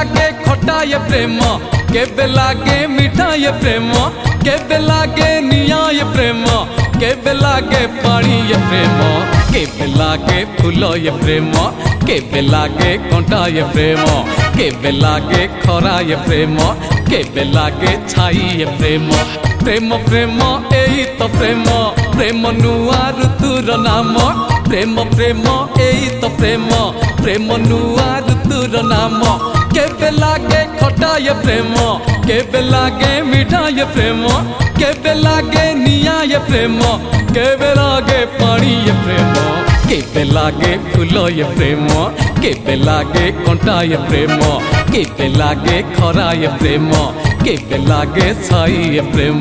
लागे खटा ये प्रेम केबे लागे मीठा ये प्रेम केबे लागे निया ये प्रेम केबे लागे पानी ये प्रेम केबे लागे फूल ये प्रेम केबे लागे कंटा ये प्रेम केबे लागे खरा ये प्रेम केबे लागे छाई ये प्रेम प्रेम प्रेम एई तो प्रेम प्रेम नुआ ऋतुर नाम प्रेम प्रेम एई तो प्रेम प्रेम नुआ ऋतुर नाम केबे लागे खटा ये प्रेम केबे लागे मीठा ये प्रेम केबे लागे निया ये प्रेम केबे लागे पानी ये प्रेम केबे लागे फूल ये प्रेम केबे लागे कंटा ये प्रेम केबे लागे खरा ये प्रेम केबे लागे छाई ये प्रेम।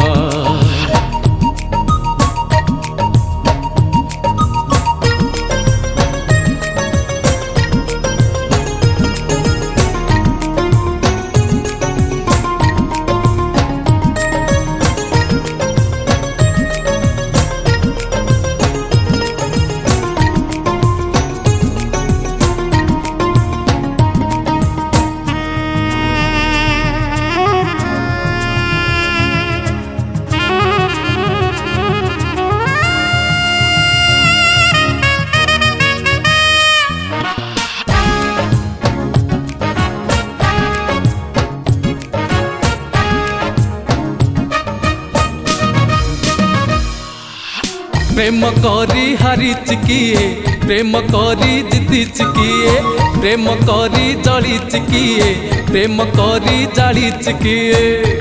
प्रेम करी हारी चिकिए प्रेम करी जिति चिकिए प्रेम करी जड़ी चिकिए प्रेम करी जाड़ी चिकिए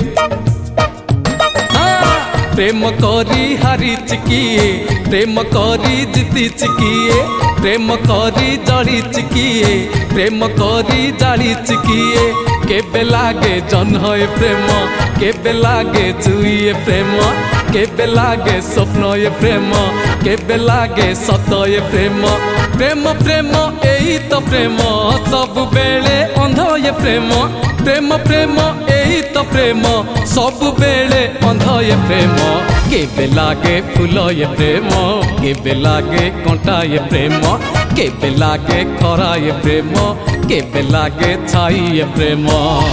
प्रेम करी हारी चिकिए प्रेम करी जिति चिकिए प्रेम करी जड़ी चिकिए प्रेम करी जाड़ी चिकिए केबे लागे जन्हय प्रेम केबे लागे जुइए प्रेम केबे लागे स्वप्न ये प्रेम केबे लागे सत ये प्रेम प्रेम प्रेम एई तो प्रेम सब बेले अंध ये प्रेम प्रेम प्रेम एई तो प्रेम सब बेले अंध ये प्रेम केबे लागे फूल ये प्रेम केबे लागे कंटा ये प्रेम केबे लागे खरा ये प्रेम केबे लागे छाई ये प्रेम।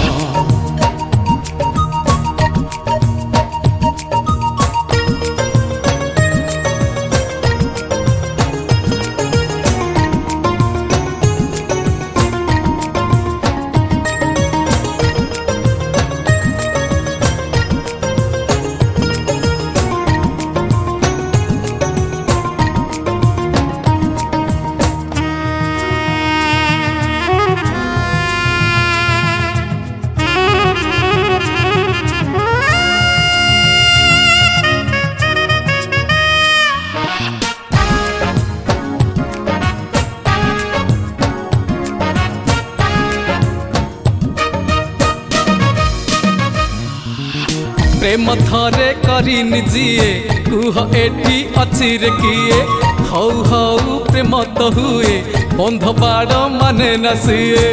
प्रेम थरे करी निजिए कुह एठी अछि रे किए हौ हौ प्रेम तो हुए बंध बाड़ माने नसिए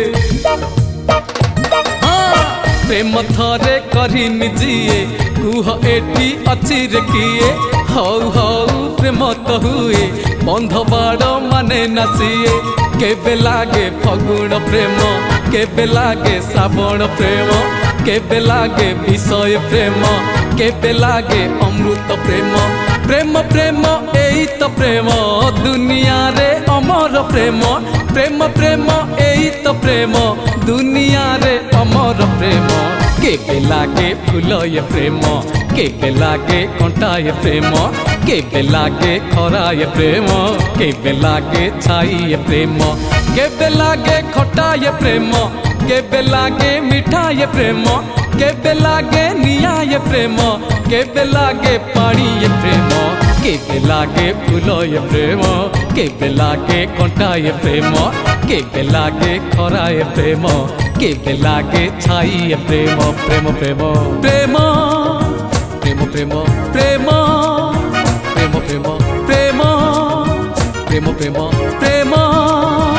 प्रेम थरे करी निजिए कुह एठी अछि रे किए हौ हौ प्रेम तो हुए बंध बाड़ माने नसिए केबे लागे फगुण प्रेम केबे लागे श्रावण प्रेम केबे लागे विषय प्रेम केबे लागे अमृत प्रेम प्रेम प्रेम एई तो प्रेम दुनिया रे अमर प्रेम प्रेम प्रेम एई तो प्रेम दुनिया रे अमर प्रेम केबे लागे फूल ये प्रेम केबे लागे कंटा ये प्रेम केबे लागे खरा ये प्रेम केबे लागे छाई ये प्रेम केबे लागे खटा ये प्रेम केबे लागे मीठा ये प्रेम केबे लागे निया ये प्रेम केबे लागे पानी ये प्रेम केबे लागे फूल ये प्रेम केबे लागे कंटा ये प्रेम केबे लागे खरा ये प्रेम केबे लागे छाई ये प्रेम प्रेम प्रेम प्रेम प्रेम प्रेम प्रेम प्रेम प्रेम प्रेम प्रेम प्रेम प्रेम